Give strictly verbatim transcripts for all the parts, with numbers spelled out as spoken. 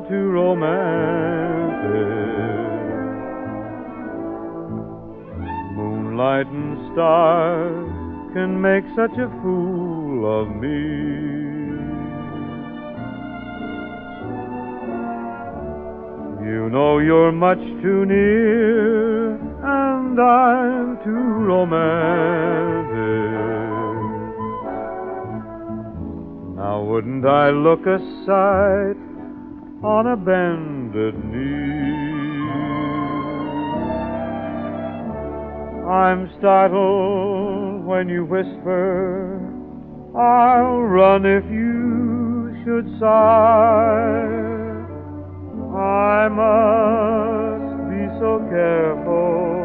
too romantic. Moonlight and stars can make such a fool of me. You know you're much too near, and I'm too romantic. Now wouldn't I look a sight on a bended knee? I'm startled when you whisper, I'll run if you should sigh. I must be so careful,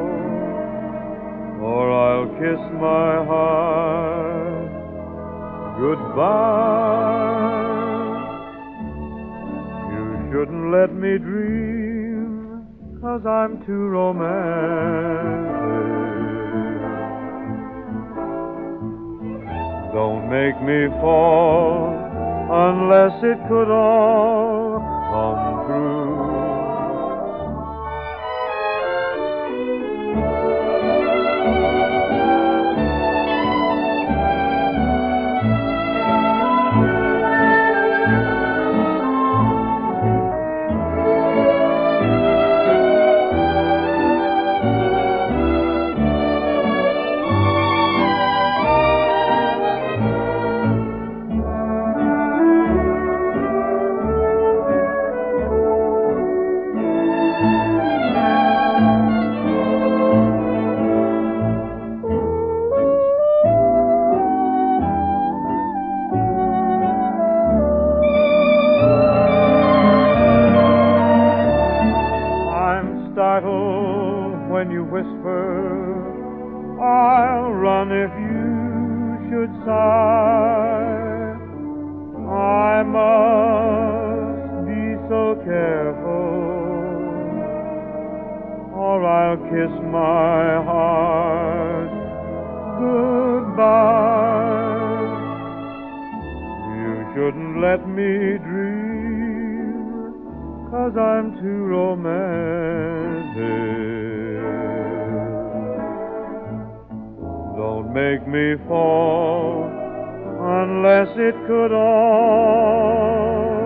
or I'll kiss my heart goodbye. You shouldn't let me dream, 'cause I'm too romantic. Don't make me fall unless it could all come true. When you whisper, I'll run if you should sigh. I must be so careful, or I'll kiss my heart goodbye. You shouldn't let me dream, 'cause I'm too romantic. Don't make me fall unless it could all